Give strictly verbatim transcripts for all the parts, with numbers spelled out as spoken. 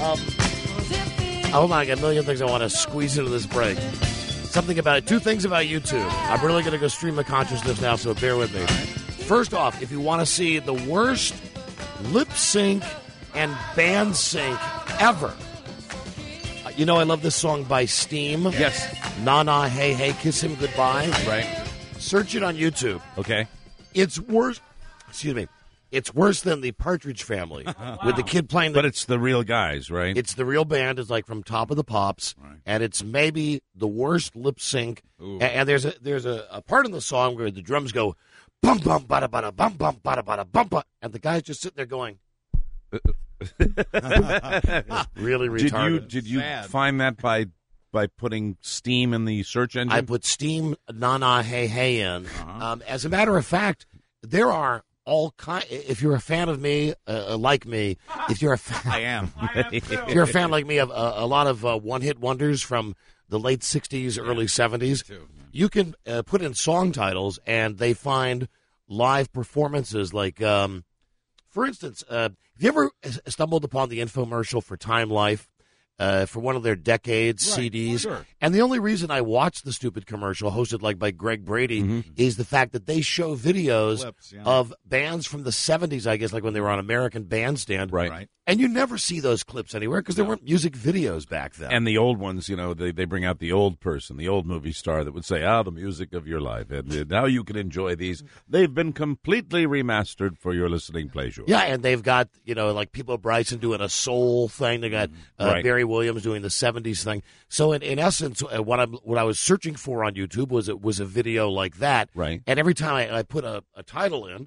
Um, oh my, I got a million things I want to squeeze into this break. Something about two things about YouTube. I'm really going to go stream of consciousness now, so bear with me. First off, if you want to see the worst lip sync and band sync ever, uh, you know I love this song by Steam. Yes. Na Na Hey Hey Kiss Him Goodbye. Right. Search it on YouTube. Okay. It's worse. Excuse me. It's worse than the Partridge Family with the kid playing. The, but it's the real guys, right? It's the real band. It's like from Top of the Pops, right. and it's maybe the worst lip sync. And, and there's a there's a, a part in the song where the drums go bum bum bada bada bum bum bada bada bum bum, and the guy's just sitting there going. Really retarded. Did you did you Sad. find that by by putting Steam in the search engine? I put Steam Na Na Hey Hey in. Uh-huh. Um, as a matter of fact, there are. All kind. If you're a fan of me, uh, like me, if you're a fan, I am. if you're a fan like me of uh, a lot of uh, one-hit wonders from the late sixties, yeah, early seventies, you can uh, put in song titles, and they find live performances. Like, um, for instance, uh, have you ever stumbled upon the infomercial for Time Life? Uh, for one of their Decades right, C Ds. Sure. And the only reason I watched the stupid commercial, hosted like by Greg Brady, mm-hmm. is the fact that they show videos Clips, yeah. of bands from the seventies, I guess, like when they were on American Bandstand. Right. right. And you never see those clips anywhere because there weren't music videos back then. And the old ones, you know, they, they bring out the old person, the old movie star that would say, ah, the music of your life. And uh, now you can enjoy these. They've been completely remastered for your listening pleasure. Yeah, and they've got, you know, like People Bryson doing a soul thing. They got uh, right. Barry Williams doing the seventies thing. So in, in essence, uh, what I what I was searching for on YouTube was it was a video like that. Right. And every time I, I put a, a title in,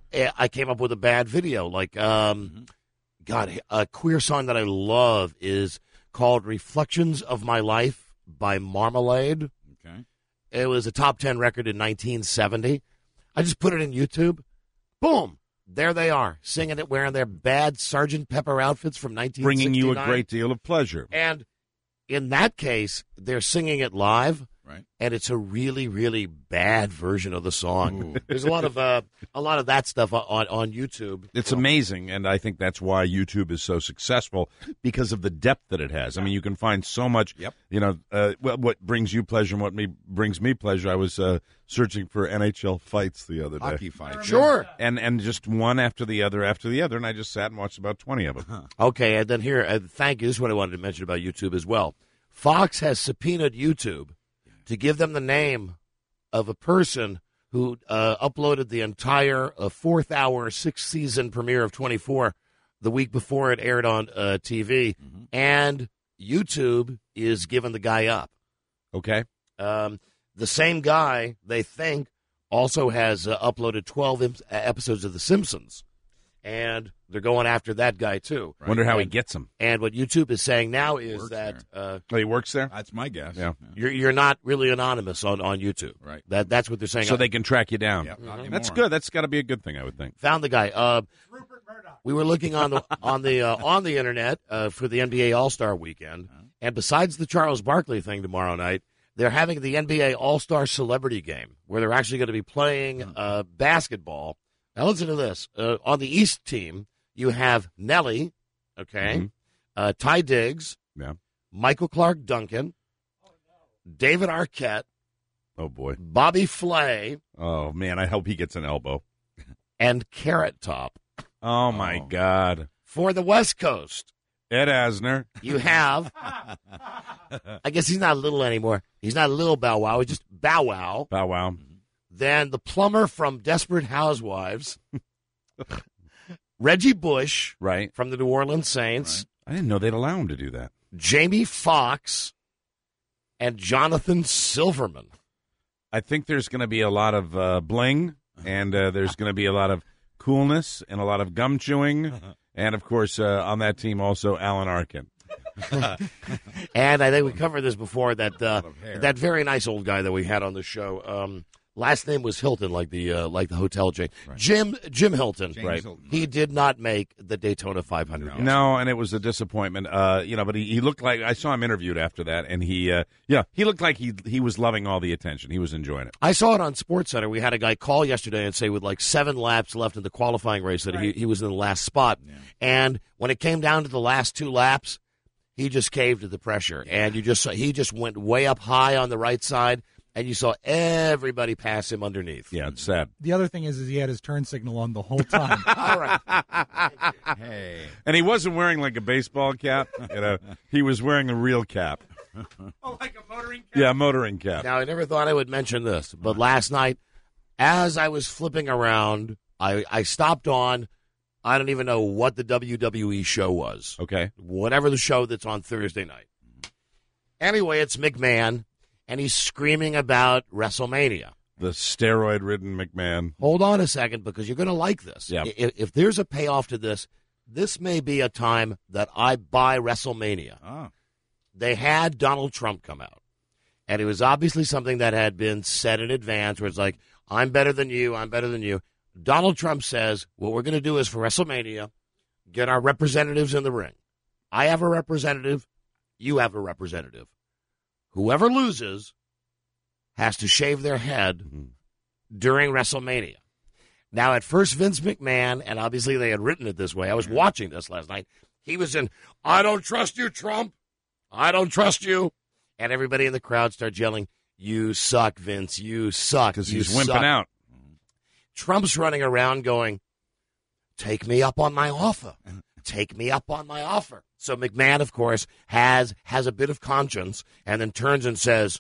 I came up with a bad video. Like, um, mm-hmm. God, a queer song that I love is called Reflections of My Life by Marmalade. Okay. It was a top ten record in nineteen seventy. I just put it in YouTube. Boom. There they are, singing it, wearing their bad Sergeant Pepper outfits from nineteen sixty-nine. Bringing you a great deal of pleasure. And in that case, they're singing it live. Right. And it's a really, really bad version of the song. Ooh. There's a lot of uh, a lot of that stuff on on YouTube. It's amazing, and I think that's why YouTube is so successful because of the depth that it has. I mean, you can find so much. Yep. You know, uh, what, what brings you pleasure and what me brings me pleasure. I was uh, searching for N H L fights the other day. Hockey fights. Sure. And and just one after the other after the other, and I just sat and watched about twenty of them. Huh. Okay, and then here, uh, thank you. This is what I wanted to mention about YouTube as well. Fox has subpoenaed YouTube to give them the name of a person who uh, uploaded the entire uh, fourth hour, sixth season premiere of twenty-four the week before it aired on uh, T V. Mm-hmm. And YouTube is giving the guy up. Okay. Um, the same guy, they think, also has uh, uploaded twelve imp- episodes of The Simpsons. And they're going after that guy, too. Right. Wonder how and, he gets them. And what YouTube is saying now is works that... Uh, oh, he works there? That's my guess. Yeah. You're you're not really anonymous on, on YouTube. Right. That That's what they're saying. So they can track you down. Yep, mm-hmm. That's good. That's got to be a good thing, I would think. Found the guy. Uh, we were looking on the on the uh, on the internet uh, for the N B A All-Star Weekend. Uh-huh. And besides the Charles Barkley thing tomorrow night, they're having the N B A All-Star Celebrity Game where they're actually going to be playing uh, basketball. Now listen to this. Uh, on the East team, you have Nelly, okay, mm-hmm. uh, Ty Diggs, yeah. Michael Clark Duncan, oh, no. David Arquette, oh boy, Bobby Flay. Oh man, I hope he gets an elbow. And Carrot Top. Oh my oh. God! For the West Coast, Ed Asner. You have. I guess he's not little anymore. He's not a little Bow Wow. He's just Bow Wow. Bow Wow. Then the plumber from Desperate Housewives. Reggie Bush, right, from the New Orleans Saints. Right. I didn't know they'd allow him to do that. Jamie Foxx and Jonathan Silverman. I think there's going to be a lot of uh, bling, and uh, there's going to be a lot of coolness and a lot of gum chewing, and of course uh, on that team also Alan Arkin. And I think we covered this before that uh, that very nice old guy that we had on the show. Um, last name was Hilton, like the uh, like the hotel chain. Right. Jim Jim Hilton, James right? Hilton. He did not make the Daytona five hundred. No. No, and it was a disappointment. Uh, you know, but he, he looked like I saw him interviewed after that, and he, uh, yeah, he looked like he he was loving all the attention. He was enjoying it. I saw it on SportsCenter. We had a guy call yesterday and say with like seven laps left in the qualifying race that Right. he, he was in the last spot. Yeah. And when it came down to the last two laps, he just caved to the pressure. And you just saw, he just went way up high on the right side, and you saw everybody pass him underneath. Yeah, it's sad. The other thing is, is he had his turn signal on the whole time. All right. Hey. And he wasn't wearing like a baseball cap. You know, he was wearing a real cap. Oh, like a motoring cap? Yeah, motoring cap. Now, I never thought I would mention this, but last night, as I was flipping around, I, I stopped on, I don't even know what the W W E show was. Okay. Whatever the show that's on Thursday night. Anyway, it's McMahon, and he's screaming about WrestleMania. The steroid-ridden McMahon. Hold on a second, because you're going to like this. Yeah. If, if there's a payoff to this, this may be a time that I buy WrestleMania. Oh. They had Donald Trump come out, and it was obviously something that had been said in advance, where it's like, I'm better than you, I'm better than you. Donald Trump says, what we're going to do is for WrestleMania, get our representatives in the ring. I have a representative, you have a representative. Whoever loses has to shave their head during WrestleMania. Now, at first, Vince McMahon, and obviously they had written it this way. I was watching this last night. He was in, I don't trust you, Trump. I don't trust you. And everybody in the crowd starts yelling, you suck, Vince. You suck. Because You he's wimping suck. out. Trump's running around going, take me up on my offer. Take me up on my offer. So McMahon, of course, has has a bit of conscience and then turns and says,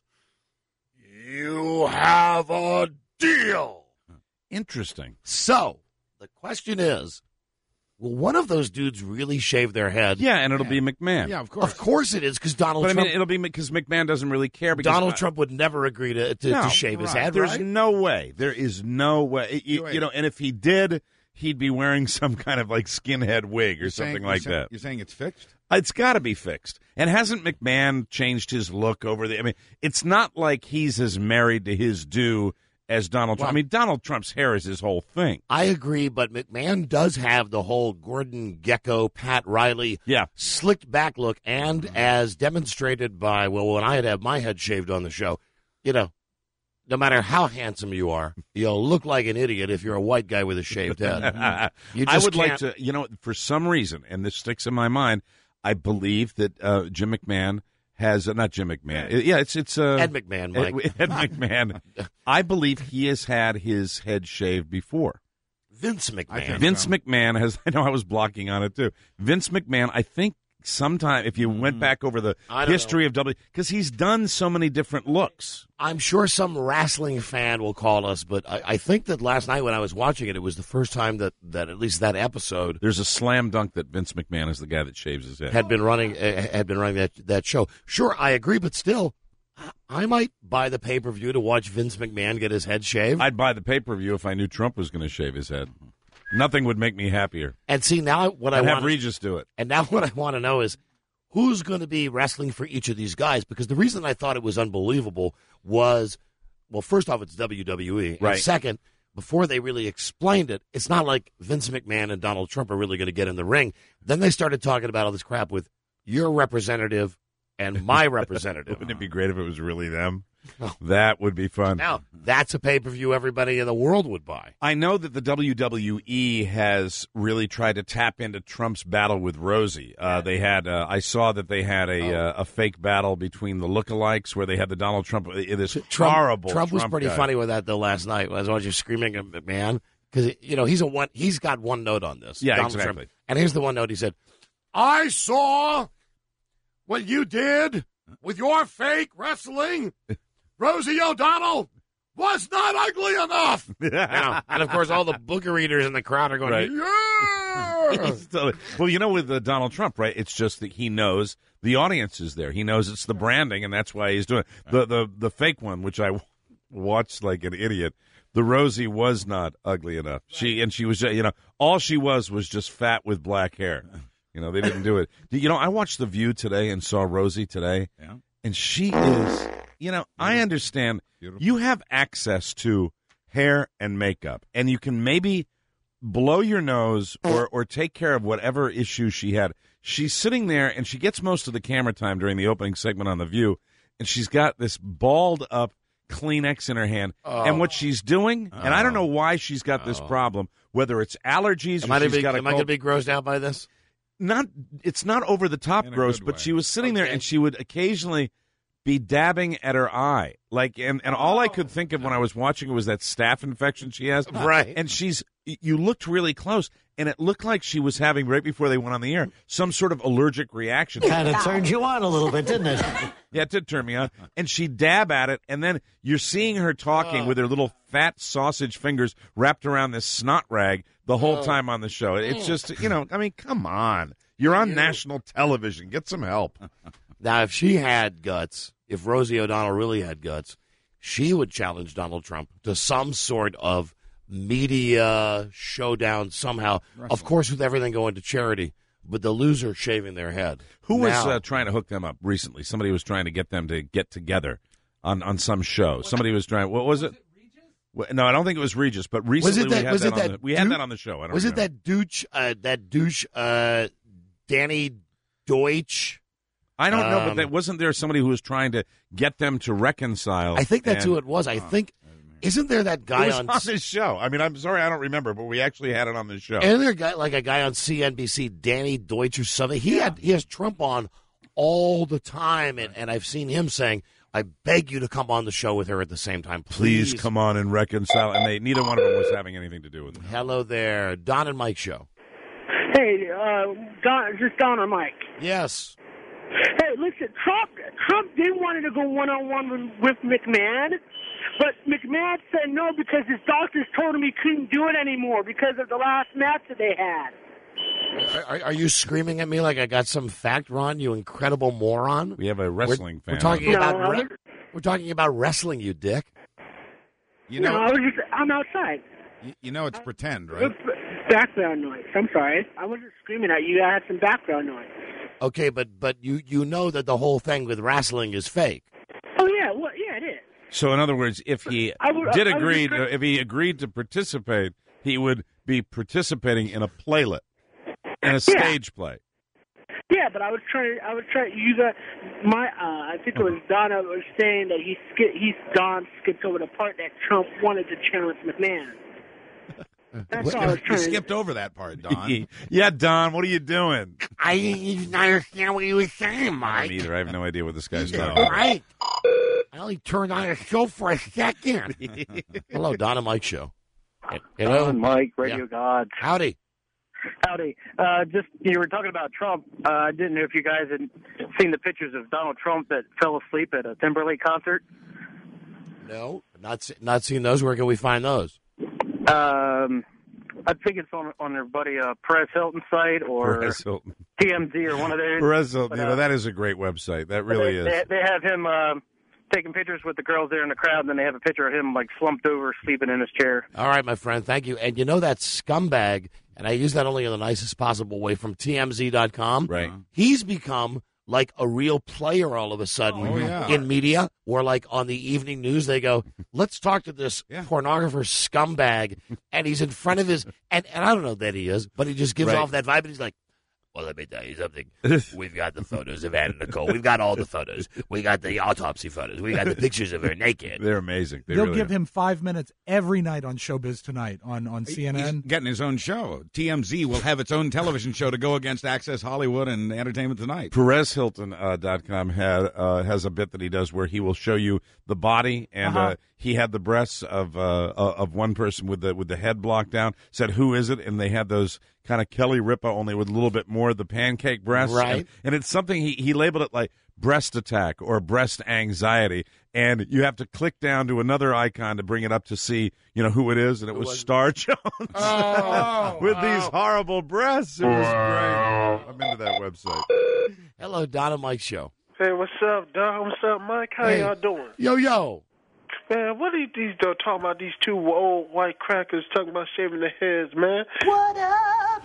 you have a deal. Interesting. So the question is, will one of those dudes really shave their head? Yeah, and it'll be McMahon. Yeah, of course. Of course it is, because Donald But I Trump, mean, it'll be because McMahon doesn't really care. Because Donald I- Trump would never agree to, to, No, to shave his right. head, There's right? no way. There is no way. You, Wait. you know, and if he did, he'd be wearing some kind of like skinhead wig or You're something saying- like you're saying, that. You're saying it's fixed? It's got to be fixed. And hasn't McMahon changed his look over the? I mean, it's not like he's as married to his due as Donald Trump. I mean, Donald Trump's hair is his whole thing. I agree, but McMahon does have the whole Gordon Gekko, Pat Riley, Yeah. slicked back look, and as demonstrated by, well, when I had to have my head shaved on the show, you know, no matter how handsome you are, you'll look like an idiot if you're a white guy with a shaved head. You I just would like can't- to, you know, for some reason, and this sticks in my mind, I believe that uh, Jim McMahon has, uh, not Jim McMahon, yeah, it's it's uh, Ed McMahon, Mike. Ed, Ed McMahon. I believe he has had his head shaved before. Vince I McMahon. think- Vince so. McMahon has. I know I was blocking on it too. Vince McMahon. I think sometime if you went back over the I don't history of W, because he's done so many different looks. I'm sure some wrestling fan will call us, but I, I think that last night when I was watching it, it was the first time that, that at least that episode There's a slam dunk that Vince McMahon is the guy that shaves his head. had been running uh, had been running that that show. Sure, I agree, but still, I- I might buy the pay per view to watch Vince McMahon get his head shaved. I'd buy the pay per view if I knew Trump was going to shave his head. Nothing would make me happier. and see now what I I'd have want, Regis do it. and now what I want to know is who's going to be wrestling for each of these guys. Because the reason I thought it was unbelievable was, well, first off, it's W W E, Right. and second, before they really explained it, it's not like Vince McMahon and Donald Trump are really going to get in the ring. Then they started talking about all this crap with your representative and my representative. Wouldn't it be great if it was really them? Oh. That would be fun. Now, that's a pay-per-view everybody in the world would buy. I know that the W W E has really tried to tap into Trump's battle with Rosie. Uh, they had, uh, I saw that they had a Oh. uh, a fake battle between the lookalikes where they had the Donald Trump, uh, this Trump, horrible. Trump was Trump pretty guy. funny with that, though, last night. I was watching screaming at McMahon because, you know, he's a one. He's got one note on this. Yeah, Donald exactly. Trump. And here's the one note. He said, I saw what you did with your fake wrestling. Rosie O'Donnell was not ugly enough. Now, and, of course, all the booker readers in the crowd are going, Right. yeah. He's totally- well, you know, with uh, Donald Trump, right? It's just that he knows the audience is there. He knows it's the branding, and that's why he's doing it. The the the fake one, which I watched like an idiot. The Rosie was not ugly enough. She and she was, you know, all she was was just fat with black hair. You know, they didn't do it. You know, I watched The View today and saw Rosie today, Yeah. and she is you know, I understand Beautiful. you have access to hair and makeup, and you can maybe blow your nose or, or take care of whatever issue she had. She's sitting there, and she gets most of the camera time during the opening segment on The View, and she's got this balled-up Kleenex in her hand. Oh. And what she's doing, and I don't know why she's got this Oh. problem, whether it's allergies Am or I she's going got a to cold. be grossed out by this? Not, it's not over the top In a gross, good but way. she was sitting there Okay. and she would occasionally be dabbing at her eye, like, and, and all I could think of when I was watching it was that staph infection she has, Right. And she's, you looked really close, and it looked like she was having right before they went on the air some sort of allergic reaction. Kind of turned you on a little bit, didn't it? Yeah, it did turn me on. And she'd dab at it, and then you're seeing her talking with her little fat sausage fingers wrapped around this snot rag the whole time on the show. It's just, you know, I mean, come on. You're on national television. Get some help. Now, if she had guts, if Rosie O'Donnell really had guts, she would challenge Donald Trump to some sort of media showdown somehow. Of course, with everything going to charity, but the loser shaving their head. Who was Now- uh, trying to hook them up recently? Somebody was trying to get them to get together on, on some show. Somebody was trying. What was it? Well, no, I don't think it was Regis, but recently Was it that- we had was that, it on that the, we had dude- that on the show. I don't Was it remember. that douche, uh, that douche, uh, Danny Deutsch? I don't know, but um, that, wasn't there somebody who was trying to get them to reconcile? I think that's and- who it was. I think, isn't there that guy It was on, on this show. I mean, I'm sorry, I don't remember, but we actually had it on this show. isn't there a guy, like a guy on C N B C, Danny Deutsch or something? He had, he has Trump on all the time, and, and I've seen him saying, I beg you to come on the show with her at the same time. Please Please, come on and reconcile. And they neither one of them was having anything to do with it. Hello there. Don and Mike show. Hey, uh, Don, is this Don or Mike? Yes. Hey, listen, Trump Trump did wanted to go one-on-one with, with McMahon, but McMahon said no because his doctors told him he couldn't do it anymore because of the last match that they had. Are, are you screaming at me like I got some fact, Ron, you incredible moron? We have a wrestling we're, fan. We're talking No, about I re- was- we're talking about wrestling, you dick. You No, know, I was just, I'm outside. you, you know it's pretend, right? It's background noise. I'm sorry. I wasn't screaming at you. I had some background noise. Okay, but but you you know that the whole thing with wrestling is fake. Oh, yeah. Well, yeah, it is. So, in other words, if he I would- did I would agree, agree- to, if he agreed to participate, he would be participating in a playlet, in a stage play. Yeah, but I was trying. I was trying. You got my. Uh, I think it was Donna was saying that he skip. He Don skipped over the part that Trump wanted to challenge McMahon. That's all I was You trying. to skipped over that part, Don. Yeah, Don, what are you doing? I didn't understand what you were saying, I Mike. don't either. I have no idea what this guy's No. talking about. Right? I only turned on a show for a second. Hello, Don and Mike show. Hello, Don, Mike, Radio Yeah. Gods. Howdy. Howdy. Uh, just, you were talking about Trump. Uh, I didn't know if you guys had seen the pictures of Donald Trump that fell asleep at a Timberlake concert. No, not se- not seen those. Where can we find those? Um, I think it's on on their buddy uh, Perez Hilton site or Perez Hilton. T M Z or one of theirs. Perez Hilton, But, you uh, know, that is a great website. That They, really they, is. they have him uh, taking pictures with the girls there in the crowd, and then they have a picture of him like slumped over, sleeping in his chair. All right, my friend. Thank you. And you know that scumbag, and I use that only in the nicest possible way, from T M Z dot com. Right. He's become like a real player all of a sudden Oh, yeah. in media, or like on the evening news, they go, let's talk to this Yeah. pornographer scumbag. And he's in front of his, and, and I don't know that he is, but he just gives Right. off that vibe, and he's like, well, let me tell you something. We've got the photos of Anna Nicole. We've got all the photos. We got the autopsy photos. We got the pictures of her naked. They're amazing. They They'll really give are. him five minutes every night on Showbiz Tonight on, on C N N. He's getting his own show. T M Z will have its own television show to go against Access Hollywood and Entertainment Tonight. Perez Hilton uh, dot com had uh, has a bit that he does where he will show you the body, and Uh-huh. uh, he had the breasts of uh, uh, of one person with the with the head blocked down. Said, "Who is it?" And they had those kind of Kelly Ripa, only with a little bit more of the pancake breasts. Right. And, and it's something he he labeled it like breast attack or breast anxiety. And you have to click down to another icon to bring it up to see, you know, who it is, and it was Star Jones Oh, with these horrible breasts. It was great. I'm into that website. Hello, Don and Mike show. Hey, what's up, Don? What's up, Mike? How Hey. y'all doing? Yo, yo. Man, what are these though talking about? These two old white crackers talking about shaving their heads, man. What up?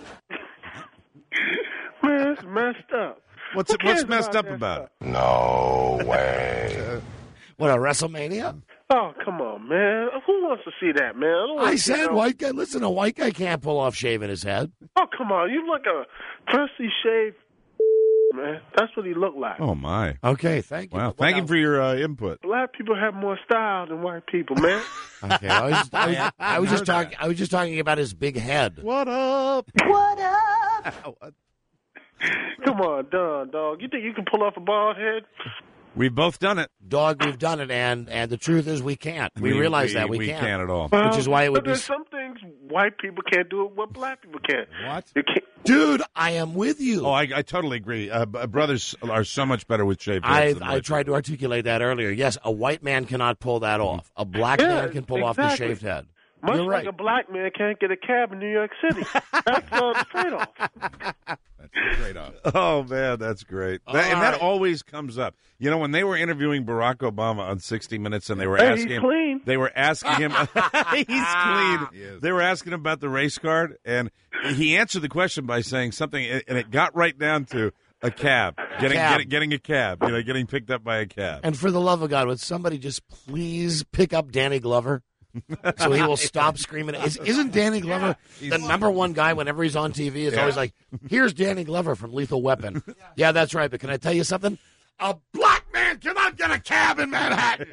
Man, it's messed up. What's Who it, what's cares messed about up that about it? stuff? No way. What, a WrestleMania? Oh, come on, man. Who wants to see that, man? I, don't want I to see said no- white guy. Listen, a white guy can't pull off shaving his head. Oh, come on. You look a freshly shaved man. That's what he looked like. Oh, my. Okay, thank you. Wow. Well, Thank now- you for your uh, input. Black people have more style than white people, man. Okay, I was, I was, I was just talking. I was just talking about his big head. What up? What up? Come on, Don, dog. You think you can pull off a bald head? We've both done it. Dog, we've done it, and and the truth is we can't. We, realize that we, we can't. can't at all. Which is why it would but be. there's s- some things white people can't do it, what black people can't. What? You can't. Dude, I am with you. Oh, I, I totally agree. Uh, b- brothers are so much better with shaved I heads than I white tried to articulate that earlier. Yes, a white man cannot pull that off. A black Yeah, man can pull off the exactly. shaved head. Much You're like right. a black man can't get a cab in New York City. That's uh, the trade-off. That's a trade-off. Oh, man, that's great. That- and All that right. always comes up. You know, when they were interviewing Barack Obama on sixty minutes and they were Hey, asking he's him, clean. they were asking him, he's clean. He is. They were asking him about the race card, and he answered the question by saying something, and it got right down to a cab, getting Cab. Getting, getting a cab, you know, getting picked up by a cab. And for the love of God, would somebody just please pick up Danny Glover? So he will stop screaming. Is, isn't Danny Glover the number one guy whenever he's on T V? It's always like, here's Danny Glover from Lethal Weapon. Yeah, that's right. But can I tell you something? A black man cannot get a cab in Manhattan.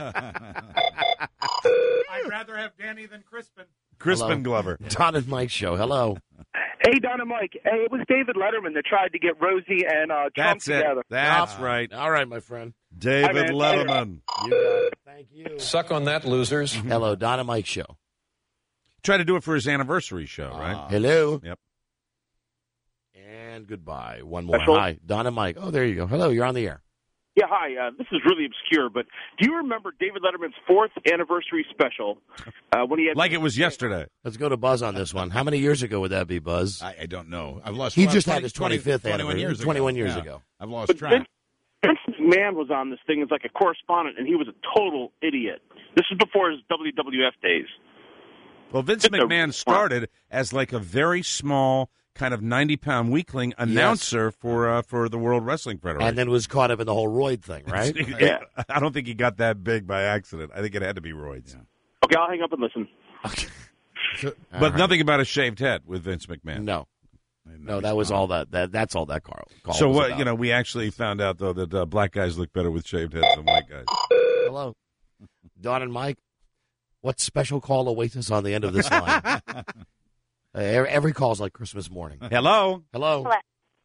I'd rather have Danny than Crispin. Crispin Hello. Glover. Don and Mike show. Hello. Hey, Don and Mike. Hey, it was David Letterman that tried to get Rosie and uh, Trump That's it. together. That's Ah, right. All right, my friend. David man. Letterman. You got it. Thank you. Suck on that, losers. Hello, Don and Mike show. Tried to do it for his anniversary show, right? Uh, Hello. Yep. And goodbye. One more. Special. Hi, Don and Mike. Oh, there you go. Hello, you're on the air. Yeah, hi. Uh, this is really obscure, but do you remember David Letterman's fourth anniversary special uh, when he had Like it was yesterday. Let's go to Buzz on this one. How many years ago would that be, Buzz? I, I don't know. I've lost. He well, just twenty, had his twenty, twenty-fifth twenty-one anniversary. years ago. twenty-one years Yeah. ago. I've lost But track. Vince, Vince McMahon was on this thing as like a correspondent, and he was a total idiot. This is before his W W F days. Well, Vince It's a- McMahon started as like a very small, kind of ninety-pound weakling announcer for uh, for the World Wrestling Federation. And then was caught up in the whole Royd thing, right? Yeah. I don't think he got that big by accident. I think it had to be roids. Okay, I'll hang up and listen. So, But All right. nothing about a shaved head with Vince McMahon. No. No, that was all that. that that's all that Carl. Call So was what? about. You know, we actually found out though that uh, black guys look better with shaved heads than white guys. Hello, Don and Mike. What special call awaits us on the end of this line? uh, every, every call's like Christmas morning. Hello. Hello. Hello.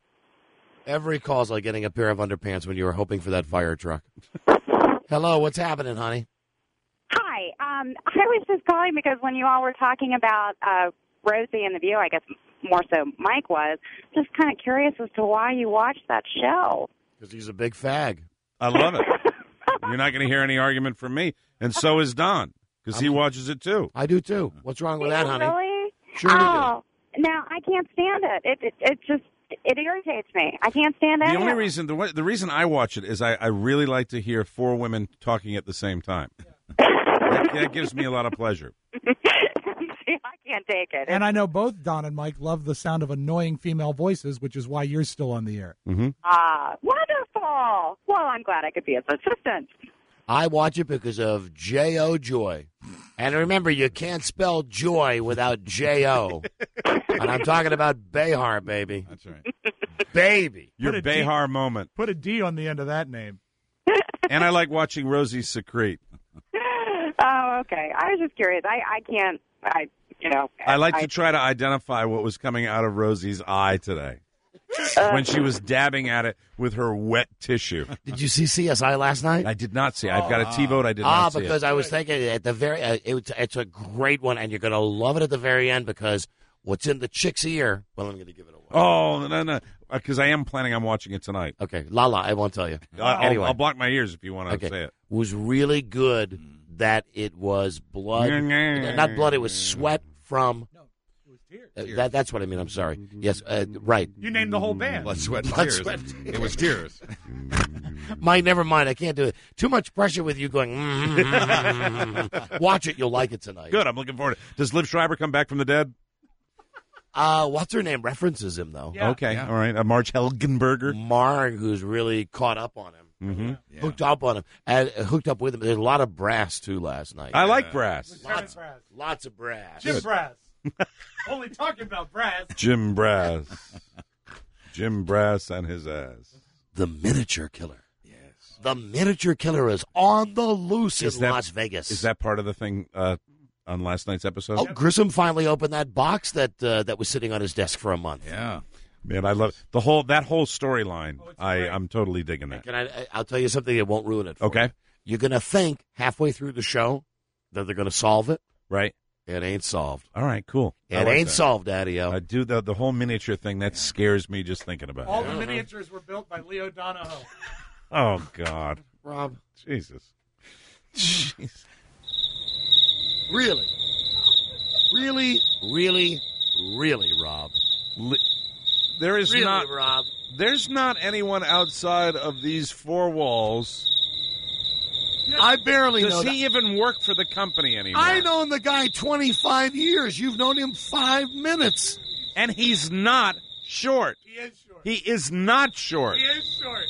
Every call's like getting a pair of underpants when you were hoping for that fire truck. Hello, what's happening, honey? Hi. Um, I was just calling because when you all were talking about uh, Rosie and The View, I guess more so Mike was, just kind of curious as to why you watched that show. Because he's a big fag. I love it. You're not going to hear any argument from me, and so is Don because he I'm- watches it too. I do too. What's wrong with that, honey? Really? Sure you do. Oh, no, I can't stand it. It, it. it just it irritates me. I can't stand The any only of it. reason the, wa- the reason I watch it is I, I really like to hear four women talking at the same time. that, that gives me a lot of pleasure. See, I can't take it. And I know both Don and Mike love the sound of annoying female voices, which is why you're still on the air. Mm-hmm. Ah, wonderful. Well, I'm glad I could be his assistant. I watch it because of J O Joy. And remember, you can't spell joy without J O. And I'm talking about Behar, baby. That's right. Baby. Your Put a D- Behar moment. Put a D on the end of that name. And I like watching Rosie secrete. Oh, okay. I was just curious. I, I can't, I, you know. I like to try to identify what was coming out of Rosie's eye today Uh, when she was dabbing at it with her wet tissue. Did you see C S I last night? I did not see. I've got a T-vote. I did Ah, not see because it. I was thinking at the very, uh, it, it's a great one, and you're going to love it at the very end because what's in the chick's ear. Well, I'm going to give it away. Oh no no, because I am planning on watching it tonight. Okay, la la. I won't tell you. I'll, Anyway. I'll block my ears if you want to Okay, say it. was really good that it was blood, not blood. It was sweat from. No, it was tears. Uh, that that's what I mean. I'm sorry. Yes, uh, right. You named the whole band. Blood, sweat, and Blood, tears. sweat, It was tears. Mike, never mind. I can't do it. Too much pressure with you going. Mm, mm, mm, mm. Watch it. You'll like it tonight. Good. I'm looking forward to it. Does Liv Schreiber come back from the dead? Uh, what's her name? References him though. Yeah. Okay. Yeah. All right. Uh, Marge Helgenberger. Marg, who's really caught up on him. Mm-hmm. Yeah. Hooked up on him. And uh, hooked up with him. There's a lot of brass, too, last night. I like brass. Lots, lots of brass. Jim Brass. Only talking about brass. Jim Brass. Jim Brass and his ass. The miniature killer. Yes. The miniature killer is on the loose Is in that- Las Vegas. Is that part of the thing uh, on last night's episode? Oh, Grissom finally opened that box that uh, that was sitting on his desk for a month. Yeah. Man, I love the whole that whole storyline. Oh, it's I great. I'm totally digging that. Can I? I'll tell you something that won't ruin it. For Okay. you. You're gonna think halfway through the show that they're gonna solve it. Right. It ain't solved. All right. Cool. It I like ain't that. solved, Daddy-O. I do the the whole miniature thing that scares me just thinking about All it. the miniatures were built by Leo Donahoe. Oh God, Rob, Jesus. Jeez. Really, really, really, really, Rob. Li- There is Really, not Rob. there's not anyone outside of these four walls. I barely know. Does that. he even work for the company anymore? I've known the guy twenty-five years. You've known him five minutes. And he's not short. He is short. He is not short. He is short.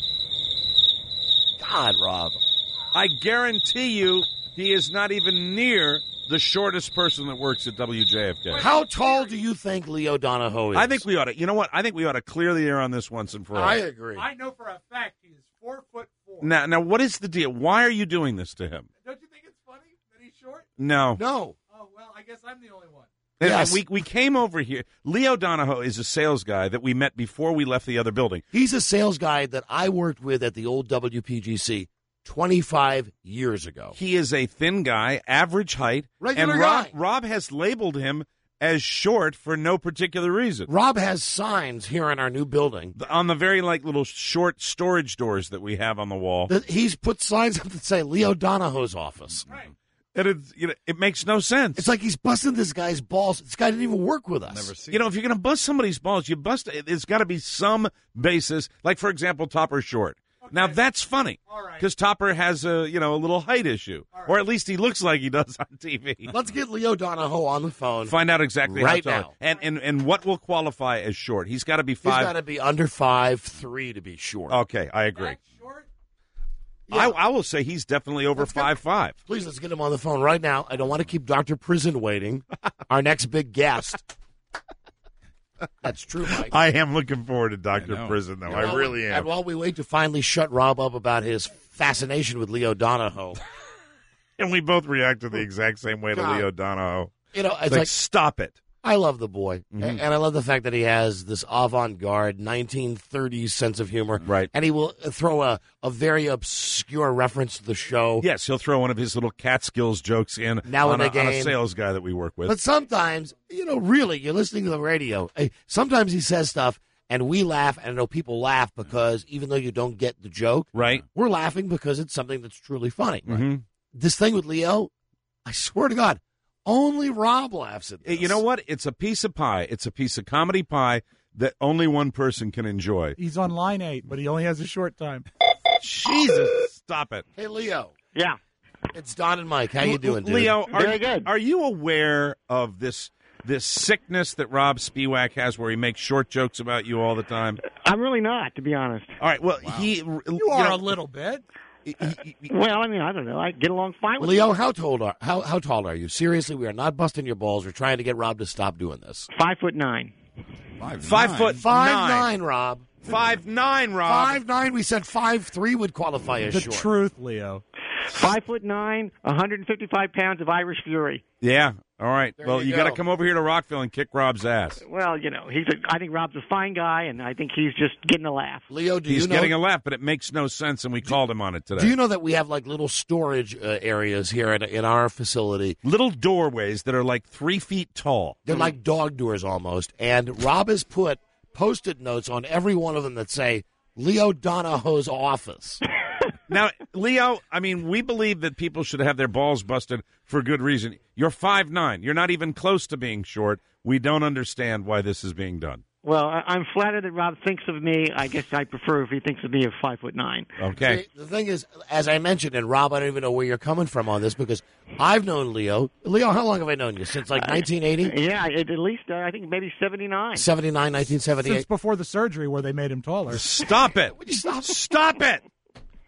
God, Rob. I guarantee you he is not even near the shortest person that works at W J F K. How tall do you think Leo Donahoe is? I think we ought to, you know what? I think we ought to clear the air on this once and for all. I agree. I know for a fact he is four foot four. Now, now, what is the deal? Why are you doing this to him? Don't you think it's funny that he's short? No. No. Oh, well, I guess I'm the only one. And- and Yes. we, we came over here. Leo Donahoe is a sales guy that we met before we left the other building. He's a sales guy that I worked with at the old W P G C twenty-five years ago. He is a thin guy, average height. Regular and Rob, guy. Rob has labeled him as short for no particular reason. Rob has signs here in our new building. The- On the very like little short storage doors that we have on the wall. That he's put signs up that say Leo Donahoe's office. Right. And it's, you know, it makes no sense. It's like he's busting this guy's balls. This guy didn't even work with us. Never seen You know, if you're going to bust somebody's balls, you bust. There's got to be some basis. Like, for example, Topper's short. Now that's funny All right. because Topper has a you know a little height issue, All right. or at least he looks like he does on T V. Let's get Leo Donahoe on the phone. Find out exactly Right how tall, now. and and and what will qualify as short. He's got to be He's five. got to be under five three to be short. Okay, I agree. That short? I, I will say he's definitely over Let's get- five five. Please, let's get him on the phone right now. I don't want to keep Doctor Prison waiting. Our next big guest. That's true, Mike. I am looking forward to Doctor I know. Prison, though. And I while- really And am. while we wait to finally shut Rob up about his fascination with Leo Donahoe, And we both reacted the exact same way to God. Leo Donahoe. you know, it's It's like, like, stop it. I love the boy, Mm-hmm. A- and I love the fact that he has this avant-garde nineteen thirties sense of humor. Right. And he will throw a, a very obscure reference to the show. Yes, he'll throw one of his little Catskills jokes in Now on, and a, on a again. sales guy that we work with. But sometimes, you know, really, you're listening to the radio. eh, Sometimes he says stuff, and we laugh, and I know people laugh because even though you don't get the joke, Right. we're laughing because it's something that's truly funny. Mm-hmm. This thing with Leo, I swear to God, only Rob laughs at this. You know what? It's a piece of pie. It's a piece of comedy pie that only one person can enjoy. He's on line eight, but he only has a short time. Jesus, stop it. Hey, Leo, Yeah. it's Don and Mike. How you doing, dude? Leo, are, Very good. are you aware of this this sickness that Rob Spiewak has where he makes short jokes about you all the time? I'm really not, to be honest. All right, well, he... You are a little bit. Well, I mean, I don't know. I get along fine with Leo, how tall are how how tall are you? Seriously, we are not busting your balls. We're trying to get Rob to stop doing this. five foot nine. Five, Five nine. foot Five nine. nine, Rob. Five nine, Rob. Five nine. We said five three would qualify as The short. truth, Leo. Five foot nine, one hundred fifty-five pounds of Irish Fury. Yeah, all right. There well, you you, got to go. come over here to Rockville and kick Rob's ass. Well, you know, he's. A, I think Rob's a fine guy, and I think he's just getting a laugh. Leo, do He's you know? getting a laugh, but it makes no sense, and we called him on it today. do you know that we have like little storage uh, areas here in, in our facility? Little doorways that are like three feet tall. They're like dog doors almost. And Rob has put Post-it notes on every one of them that say Leo Donahoe's office. Now, Leo, I mean, we believe that people should have their balls busted for good reason. You're five nine. You're not even close to being short. We don't understand why this is being done. Well, I, I'm flattered that Rob thinks of me. I guess I prefer if he thinks of me as five foot nine. Okay. See, the thing is, as I mentioned, and Rob, I don't even know where you're coming from on this because I've known Leo. Leo, how long have I known you? Since like nineteen eighty? Yeah, at at least uh, I think maybe seventy-nine. seventy-nine, nineteen Since seventy-eight. before the surgery where they made him taller. Stop it. Would you stop? Stop it.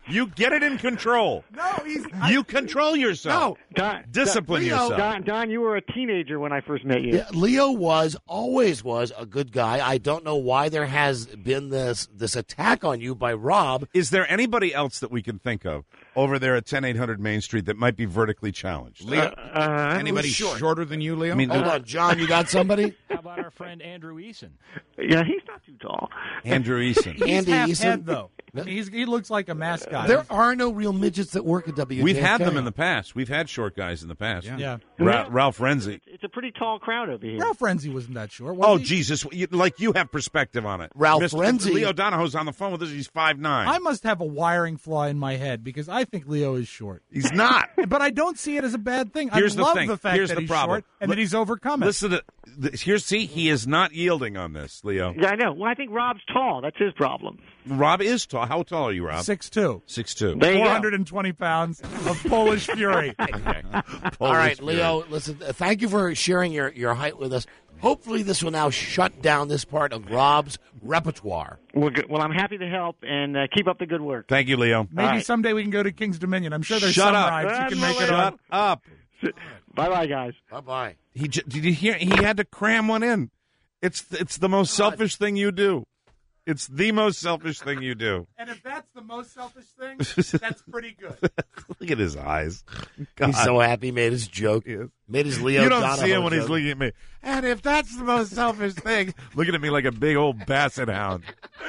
You get it in control. No, he's You control yourself. No. Don, Discipline Leo, yourself. Don, Don, you were a teenager when I first met you. Yeah, Leo was, always was, a good guy. I don't know why there has been this this attack on you by Rob. Is there anybody else that we can think of over there at ten eight hundred Main Street that might be vertically challenged? Leo, Uh, anybody short? shorter than you, Leo? I mean, Hold on, John, you got somebody? How about our friend Andrew Eason? yeah, he's not too tall. Andrew Eason. he's Andy half Eason? head, though. I mean, he's, he looks like a mascot. There are no real midgets that work at W J F K. We've had them in the past. We've had short guys in the past. Yeah. Yeah. Ra- Ralph Renzi. It's a pretty tall crowd over here. Ralph Renzi wasn't that short. was Oh, he? Jesus. You, like you have perspective on it. Ralph Mister Renzi- Leo Donahoe's on the phone with us. He's five nine. I must have a wiring flaw in my head because I think Leo is short. He's not. But I don't see it as a bad thing. Here's I the love thing. the fact Here's that the he's problem. short and Li- that he's overcome it. Listen to this. Here, see, he is not yielding on this, Leo. Yeah, I know. Well, I think Rob's tall. That's his problem. Rob is tall. How tall are you, Rob? six two. Six two. There you four go. hundred twenty pounds of Polish fury. All right, Leo, listen, uh, thank you for sharing your, your height with us. Hopefully this will now shut down this part of Rob's repertoire. Well, good. Well, I'm happy to help and uh, keep up the good work. Thank you, Leo. Maybe right. someday we can go to King's Dominion. I'm sure there's Shut some up. rides you can make it Shut on. up. Bye, bye, guys. Bye-bye. He j- did you hear? He had to cram one in. It's it's the most selfish thing you do. It's the most selfish thing you do. And if that's the most selfish thing, that's pretty good. Look at his eyes. God. He's so happy, made his joke. He is. Made his Leo You don't Donahoe see him when joke. he's looking at me. And if that's the most selfish thing, looking at me like a big old basset hound,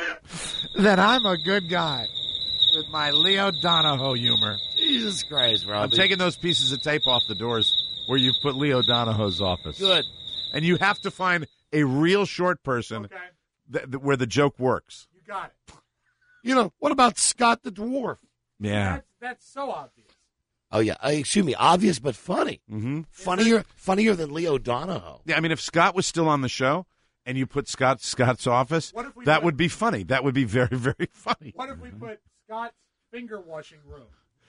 then I'm a good guy with my Leo Donahoe humor. Jesus Christ, Robbie. I'm taking those pieces of tape off the doors where you've put Leo Donahoe's office. Good. And you have to find a real short person Okay. th- th- where the joke works. You got it. You know, what about Scott the Dwarf? Yeah. That's, that's so obvious. Oh, yeah. Uh, excuse me. Obvious, but funny. Mm-hmm. Funnier funnier than Leo Donahoe. Yeah, I mean, if Scott was still on the show and you put Scott Scott's office, What if we that put- would be funny. That would be very, very funny. What if we put Scott's finger washing room?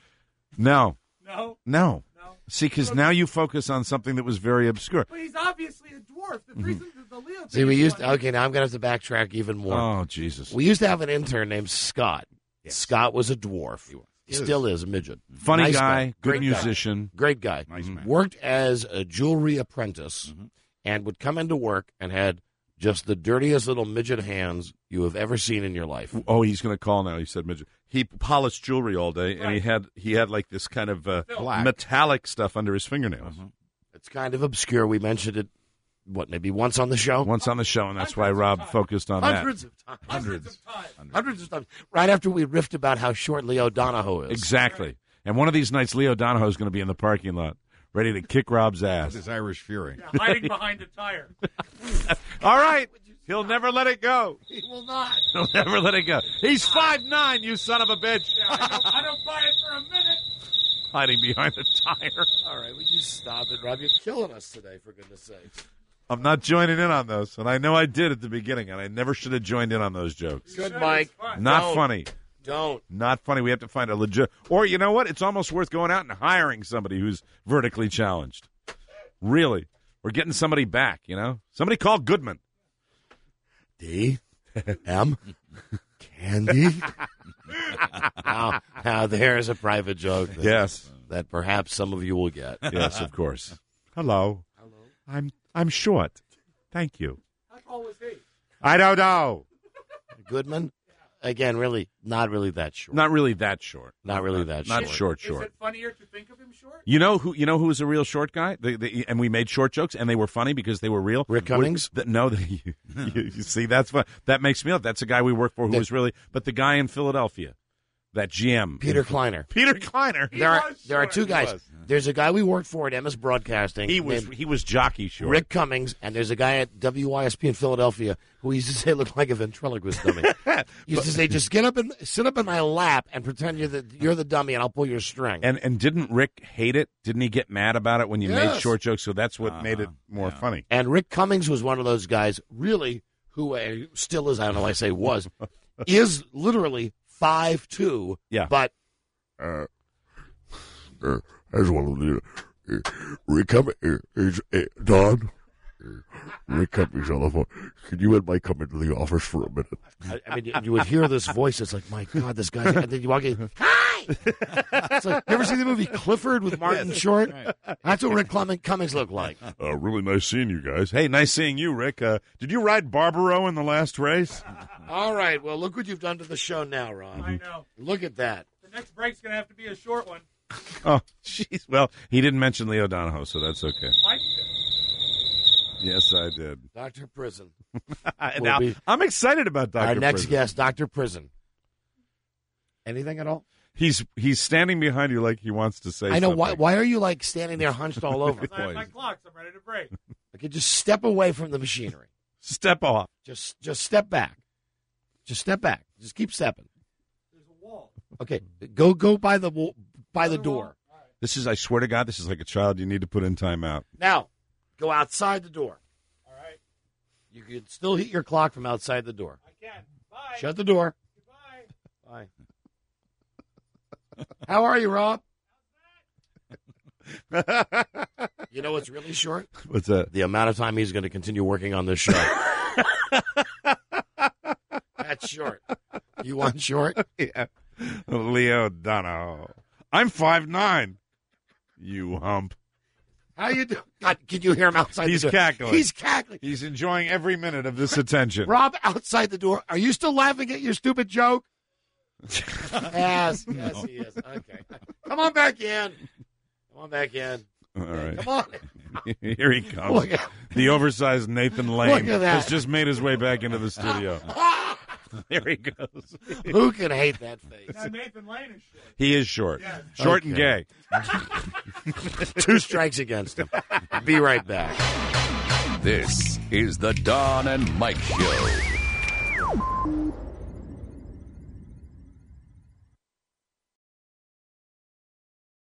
No, No? no. No. See, because now you focus on something that was very obscure. But he's obviously a dwarf. The reason that the Leo thing See, we is used funny- okay. Now I'm gonna have to backtrack even more. Oh, Jesus. We used to have an intern named Scott. Scott was a dwarf. He still is a midget. Funny Nice guy, good Great musician. Guy. Great guy. Nice man. Worked as a jewelry apprentice and would come into work and had just the dirtiest little midget hands you have ever seen in your life. Oh, he's going to call now. He said midget. He polished jewelry all day, and he had he had like this kind of uh, Black. metallic stuff under his fingernails. It's kind of obscure. We mentioned it, what, maybe once on the show? Once on the show, and that's why Rob focused on Hundreds that. of times. Hundreds of times. Hundreds of times. Right after we riffed about how short Leo Donahoe is. Exactly. And one of these nights, Leo Donahoe is going to be in the parking lot, ready to kick Rob's ass. His Irish fury. Hiding behind a tire. All right. He'll never let it go. He will not. He'll never let it go. He's five nine, you son of a bitch. I don't, I don't buy it for a minute. Hiding behind a tire. All right, would you stop it, Rob? You're killing us today, for goodness sakes. I'm not joining in on those, and I know I did at the beginning, and I never should have joined in on those jokes. Good, Mike. Not Don't. funny. Don't. Not funny. We have to find a legit. Or you know what? It's almost worth going out and hiring somebody who's vertically challenged. Really, we're getting somebody back. You know, somebody called Goodman. D M Candy. now, now there's a private joke. That, Yes. that perhaps some of you will get. Yes, of course. Hello. Hello. I'm I'm short. Thank you. How tall was he? I don't know. Goodman. Again, really, not really that short. Not really that short. Not really that Not short. short. Short. Is it funnier to think of him short? You know who? You know who was a real short guy? The, the, and we made short jokes, and they were funny because they were real. Rick Cummings? The, no, the, you, you, you see, that's fun. That makes me up. That's a guy we work for who The- was really. But the guy in Philadelphia, that G M, Peter Kleiner. Peter Kleiner. There are was there are short. two guys. was. There's a guy we worked for at Emmis Broadcasting. He was named he was jockey short. Rick Cummings, and there's a guy at W Y S P in Philadelphia who used to say looked like a ventriloquist dummy. He used to say, "Just get up and sit up in my lap and pretend you're the you're the dummy, and I'll pull your string." And and didn't Rick hate it? Didn't he get mad about it when you made Yes. short jokes? So that's what Uh-huh. made it more Yeah. funny. And Rick Cummings was one of those guys, really, who uh, still is. I don't know why I say was, is literally five two. Yeah. But Uh, uh, I just want to uh, Rick Cummings, uh, is, uh, Don, Rick Cummings on the phone. Can you and Mike come into the office for a minute? I, I mean, you, you would hear this voice. It's like, my God, this guy. And then you walk in. Hi! It's like, you ever see the movie Clifford with Martin Yes. Short? Right. That's what Rick Clement Cummings looked like. Uh, really nice seeing you guys. Hey, nice seeing you, Rick. Uh, did you ride Barbaro in the last race? All right. Well, look what you've done to the show now, Ron. I know. Look at that. The next break's going to have to be a short one. Oh, jeez. Well, he didn't mention Leo Donahoe, so that's okay. Mike? Yes, I did. Doctor Prison. Now, be I'm excited about Doctor Our next Prison. guest, Doctor Prison. Anything at all? He's he's standing behind you like he wants to say I know. something. Why, why are you, like, standing there hunched all over? I have my clocks. I'm ready to break. Okay, just step away from the machinery. Step off. Just just step back. Just step back. Just keep stepping. There's a wall. Okay, go go by the wall, by the door. This is, I swear to God, this is like a child you need to put in timeout. Now, go outside the door. All right. You can still hit your clock from outside the door. I can. Bye. Shut the door. Goodbye. Bye. How are you, Rob? You know what's really short? What's that? The amount of time he's going to continue working on this show. That's short. You want short? Yeah. Leo Donahoe. I'm five nine. You hump. How you doing? God, can you hear him outside He's the door? cackling. He's cackling. He's enjoying every minute of this attention. Rob, outside the door. Are you still laughing at your stupid joke? Yes, yes, he is. Okay. Come on back in. Come on back in. All right. Come on. Here he comes. Look at- The oversized Nathan Lane Look at that. has just made his way back into the studio. There he goes. Who can hate that face? Now Nathan Lane is short. He is short. Yeah. Short and Okay. gay. Two strikes against him. Be right back. This is the Don and Mike Show.